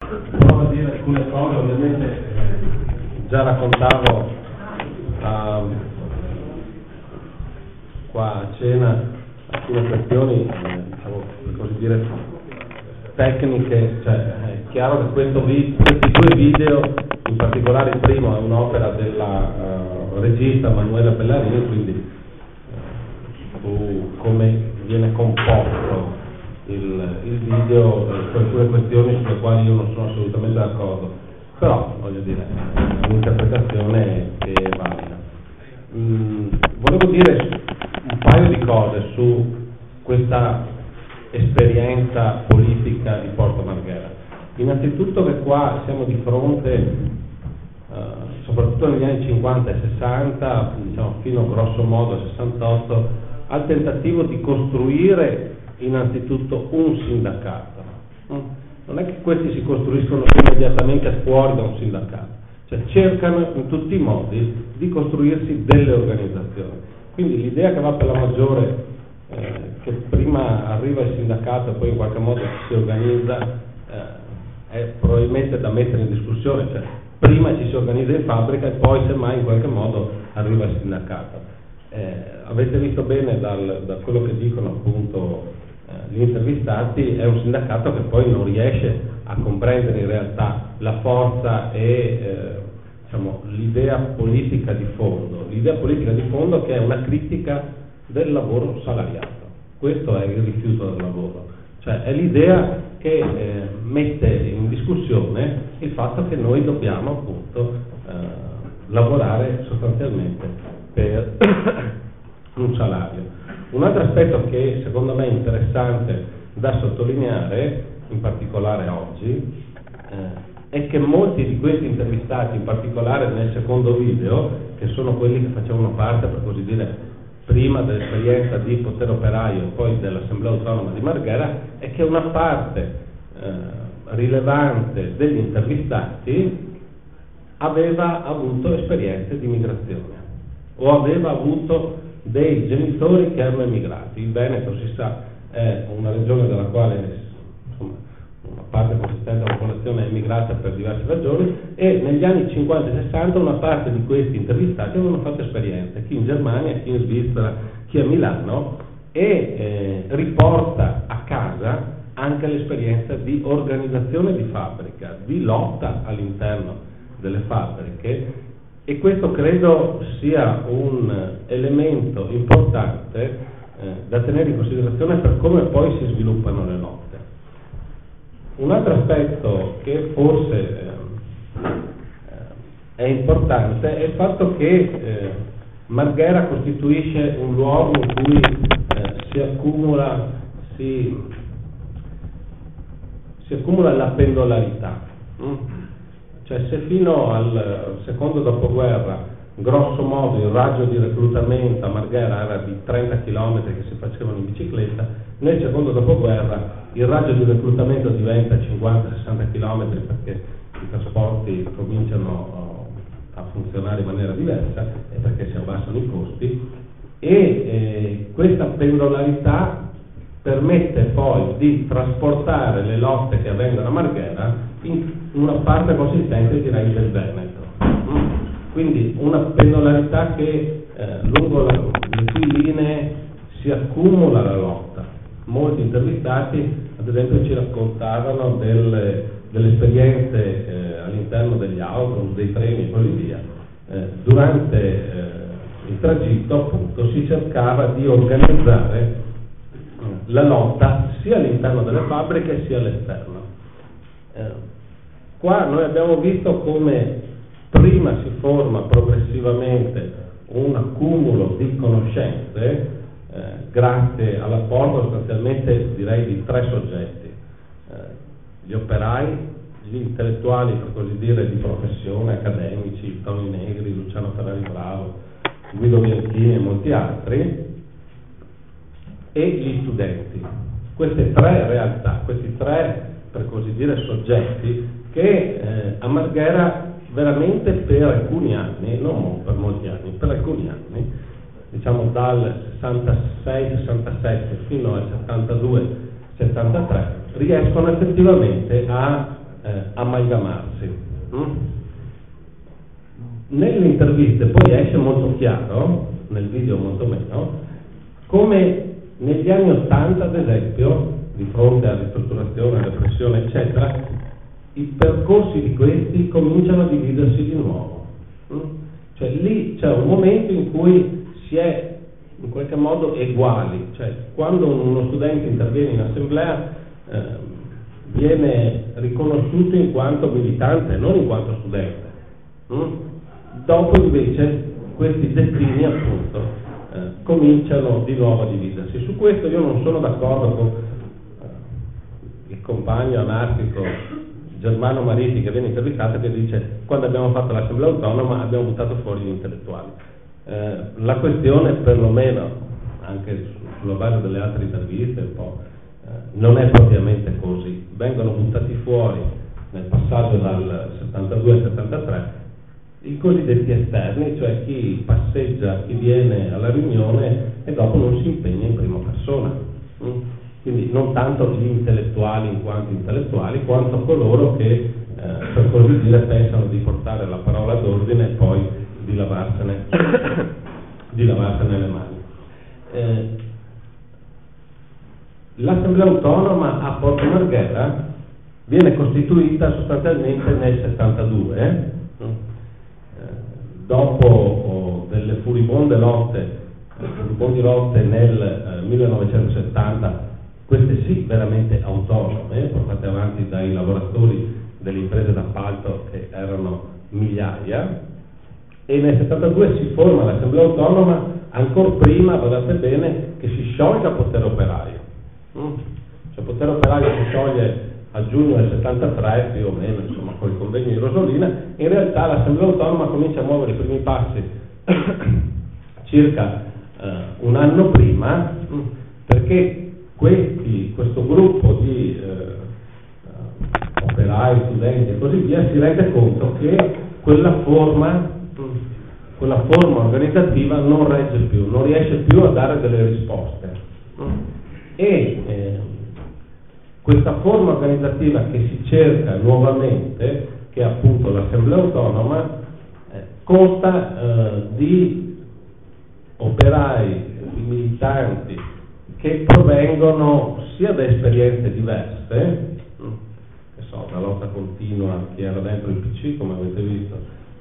provo a dire alcune cose, ovviamente già raccontavo qua a cena alcune questioni, diciamo, per così dire, tecniche. Cioè, è chiaro che questi due video, in particolare il primo è un'opera della regista Manuela Bellarini, quindi su come viene composto il video, su alcune questioni sulle quali io non sono assolutamente d'accordo, però voglio dire, è un'interpretazione che è valida. Volevo dire un paio di cose su questa esperienza politica di Porto Marghera. Innanzitutto che qua siamo di fronte, soprattutto negli anni 50 e 60, diciamo fino grosso modo al 68, al tentativo di costruire innanzitutto un sindacato. Non è che questi si costruiscono immediatamente fuori da un sindacato, cioè cercano in tutti i modi di costruirsi delle organizzazioni. Quindi l'idea che va per la maggiore, che prima arriva il sindacato e poi in qualche modo si organizza, è probabilmente da mettere in discussione, cioè prima ci si organizza in fabbrica e poi semmai in qualche modo arriva il sindacato. Avete visto bene da quello che dicono appunto gli intervistati, è un sindacato che poi non riesce a comprendere in realtà la forza e diciamo, l'idea politica di fondo. L'idea politica di fondo che è una critica del lavoro salariato. Questo è il rifiuto del lavoro, cioè è l'idea che mette in discussione il fatto che noi dobbiamo appunto lavorare sostanzialmente per un salario. Un altro aspetto che secondo me è interessante da sottolineare, in particolare oggi, è che molti di questi intervistati, in particolare nel secondo video, che sono quelli che facevano parte, per così dire, prima dell'esperienza di Potere Operaio e poi dell'Assemblea Autonoma di Marghera, è che una parte rilevante degli intervistati aveva avuto esperienze di migrazione o aveva avuto dei genitori che erano emigrati. Il Veneto, si sa, è una regione della quale insomma, una parte consistente della popolazione è emigrata per diverse ragioni, e negli anni 50 e 60 una parte di questi intervistati avevano fatto esperienze, chi in Germania, chi in Svizzera, chi a Milano, e riporta a casa anche l'esperienza di organizzazione di fabbrica, di lotta all'interno delle fabbriche, e questo credo sia un elemento importante da tenere in considerazione per come poi si sviluppano le lotte. Un altro aspetto che forse è importante è il fatto che Marghera costituisce un luogo in cui si accumula la pendolarità. Cioè, se fino al secondo dopoguerra grosso modo il raggio di reclutamento a Marghera era di 30 km che si facevano in bicicletta, nel secondo dopoguerra il raggio di reclutamento diventa 50-60 km perché i trasporti cominciano a funzionare in maniera diversa e perché si abbassano i costi, e questa pendolarità permette poi di trasportare le lotte che avvengono a Marghera in una parte consistente, direi, del Veneto. Quindi una pendolarità che lungo le cui linee si accumula la lotta. Molti intervistati, ad esempio, ci raccontavano delle esperienze all'interno degli autobus, dei treni e così via. Durante il tragitto, appunto, si cercava di organizzare la lotta sia all'interno delle fabbriche sia all'esterno. Qua noi abbiamo visto come prima si forma progressivamente un accumulo di conoscenze grazie all'apporto sostanzialmente, direi, di tre soggetti: gli operai, gli intellettuali, per così dire, di professione, accademici, Toni Negri, Luciano Ferrari Bravo, Guido Bianchini e molti altri, e gli studenti. Queste tre realtà, questi tre, per così dire, soggetti che a Marghera veramente per alcuni anni, non per molti anni, per alcuni anni, diciamo dal 66-67 fino al 72-73, riescono effettivamente a amalgamarsi. Nelle interviste poi esce molto chiaro, nel video molto meno, come negli anni '80, ad esempio, di fronte a ristrutturazione, repressione, eccetera, i percorsi di questi cominciano a dividersi di nuovo. Cioè lì c'è un momento in cui si è in qualche modo uguali, cioè quando uno studente interviene in assemblea viene riconosciuto in quanto militante, non in quanto studente. Dopo invece questi declini appunto cominciano di nuovo a dividersi. Su questo io non sono d'accordo con il compagno anarchico Germano Mariti che viene intervistato, che dice: quando abbiamo fatto l'assemblea autonoma abbiamo buttato fuori gli intellettuali. La questione, perlomeno anche sulla base delle altre interviste, un po', non è propriamente così. Vengono buttati fuori nel passaggio dal 72 al 73 i cosiddetti esterni, cioè chi passeggia, chi viene alla riunione e dopo non si impegna in prima persona. Quindi non tanto gli intellettuali in quanto intellettuali, quanto coloro che, per così dire, pensano di portare la parola d'ordine e poi di lavarsene le mani. L'Assemblea autonoma a Porto Marghera viene costituita sostanzialmente nel 72, dopo delle furibondi lotte nel 1970, queste sì veramente autonome, portate avanti dai lavoratori delle imprese d'appalto che erano migliaia, e nel 72 si forma l'Assemblea autonoma, ancora prima, guardate bene, che si sciolga Potere Operaio. Cioè Potere Operaio si scioglie a giugno del 73, più o meno, insomma, con il convegno di Rosolina. In realtà l'Assemblea autonoma comincia a muovere i primi passi circa un anno prima, perché questo gruppo di operai, studenti e così via si rende conto che quella forma organizzativa non regge più, non riesce più a dare delle risposte. E questa forma organizzativa che si cerca nuovamente, che è appunto l'Assemblea autonoma, consta di operai, di militanti che provengono sia da esperienze diverse, che so, da lotta continua, chi era dentro il PC, come avete visto,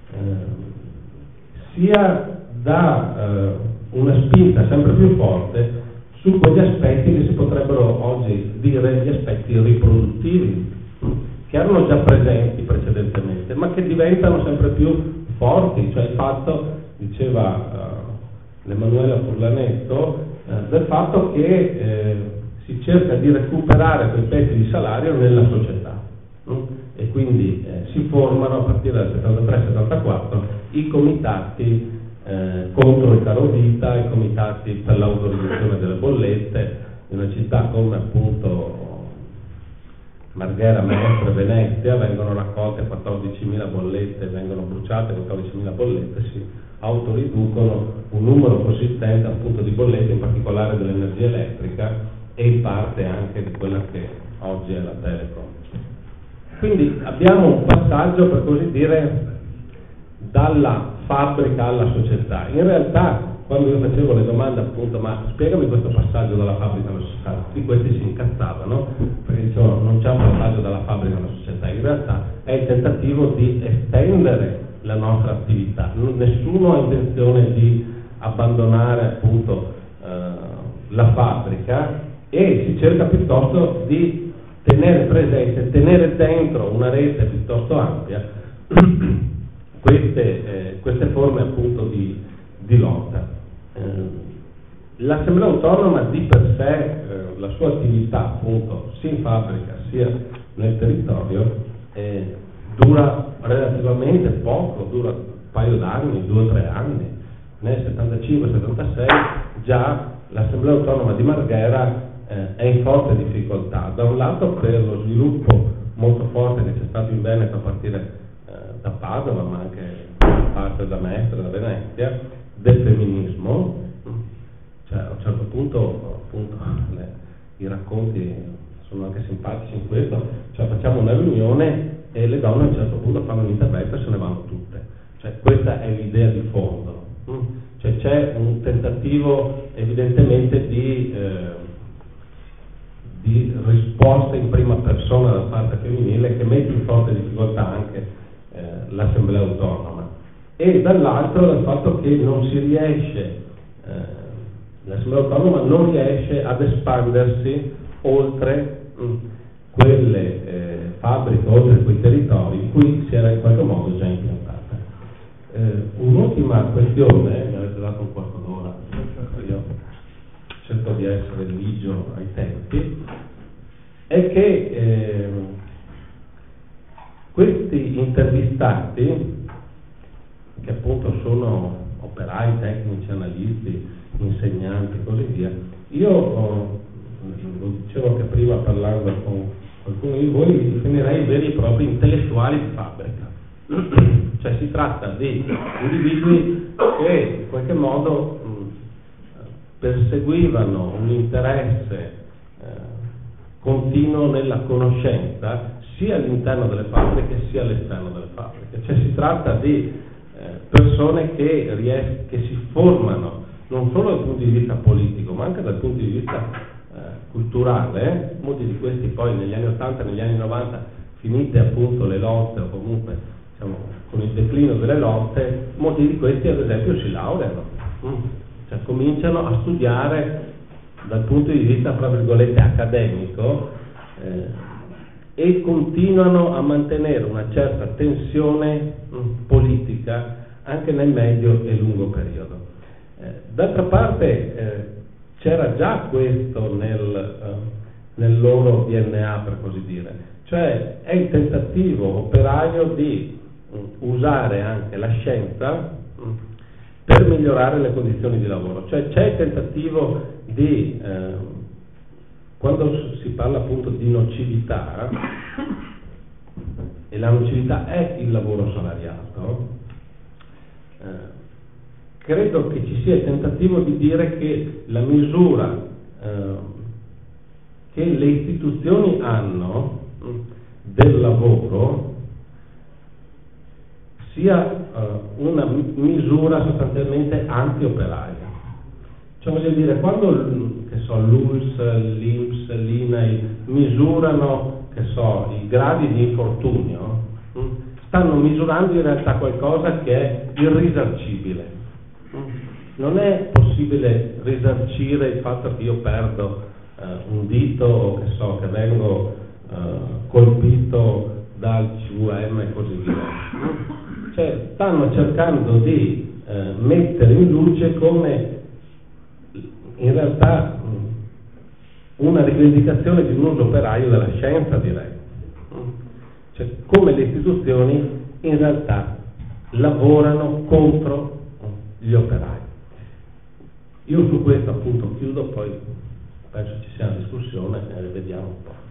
sia da una spinta sempre più forte su quegli aspetti che si potrebbero oggi dire gli aspetti riproduttivi, che erano già presenti precedentemente, ma che diventano sempre più forti, cioè il fatto, diceva l'Emanuela Furlanetto, del fatto che si cerca di recuperare quei pezzi di salario nella società, e quindi si formano a partire dal 73-74 i comitati contro il caro vita, i comitati per l'autorizzazione delle bollette. In una città come appunto Marghera, Mestre, Venezia vengono raccolte 14.000 bollette, vengono bruciate 14.000 bollette, si autoriducono un numero consistente appunto di bollette, in particolare dell'energia elettrica e in parte anche di quella che oggi è la Telecom. Quindi abbiamo un passaggio, per così dire, dalla fabbrica alla società. In realtà, quando io facevo le domande appunto, ma spiegami questo passaggio dalla fabbrica alla società, tutti questi si incazzavano, perché dicevano non c'è un passaggio dalla fabbrica alla società. In realtà è il tentativo di estendere la nostra attività. Nessuno ha intenzione di abbandonare appunto la fabbrica, e si cerca piuttosto di tenere presente, tenere dentro una rete piuttosto ampia queste forme appunto di lotta. L'Assemblea autonoma di per sé, la sua attività appunto sia in fabbrica sia nel territorio, dura relativamente poco, dura un paio d'anni, 2 o 3 anni. Nel 75-76 già l'Assemblea autonoma di Marghera è in forte difficoltà, da un lato per lo sviluppo molto forte che c'è stato in Veneto a partire da Padova, ma anche parte da Mestre, da Venezia, del femminismo. Cioè a un certo punto appunto i racconti sono anche simpatici in questo, cioè facciamo una riunione e le donne a un certo punto fanno un intervento e se ne vanno tutte, cioè questa è l'idea di fondo, cioè c'è un tentativo evidentemente di risposta in prima persona da parte femminile che mette in forte difficoltà anche l'Assemblea autonoma, e dall'altro dal fatto che non si riesce, l'Assemblea autonoma non riesce ad espandersi oltre quelle fabbriche, oltre quei territori in cui si era in qualche modo già impiantata. Un'ultima questione, mi avete dato un quarto d'ora, io cerco di essere ligio ai tempi, è che questi intervistati, che appunto sono operai, tecnici, analisti, insegnanti e così via, io lo dicevo anche prima parlando con qualcuno di voi, li definirei veri e propri intellettuali di fabbrica. Cioè si tratta di individui che in qualche modo perseguivano un interesse continuo nella conoscenza sia all'interno delle fabbriche sia all'esterno delle fabbriche. Cioè si tratta di persone che si formano non solo dal punto di vista politico ma anche dal punto di vista culturale. Molti di questi poi negli anni 80 negli anni 90, finite appunto le lotte o comunque diciamo con il declino delle lotte, molti di questi ad esempio si laureano, cioè cominciano a studiare dal punto di vista tra virgolette accademico e continuano a mantenere una certa tensione politica anche nel medio e lungo periodo. D'altra parte c'era già questo nel loro DNA, per così dire, cioè è il tentativo operaio di usare anche la scienza per migliorare le condizioni di lavoro, cioè c'è il tentativo di quando si parla appunto di nocività, e la nocività è il lavoro salariato, credo che ci sia il tentativo di dire che la misura che le istituzioni hanno del lavoro sia una misura sostanzialmente anti-operaia. Cioè voglio dire, quando l'ULSS, l'INPS, l'INAIL misurano i gradi di infortunio, stanno misurando in realtà qualcosa che è irrisarcibile. Non è possibile risarcire il fatto che io perdo un dito o che vengo colpito dal CVM e così via. Cioè stanno cercando di mettere in luce come in realtà una rivendicazione di un uso operaio della scienza, direi. Cioè come le istituzioni in realtà lavorano contro gli operai. Io su questo appunto chiudo, poi penso ci sia una discussione e vediamo un po'.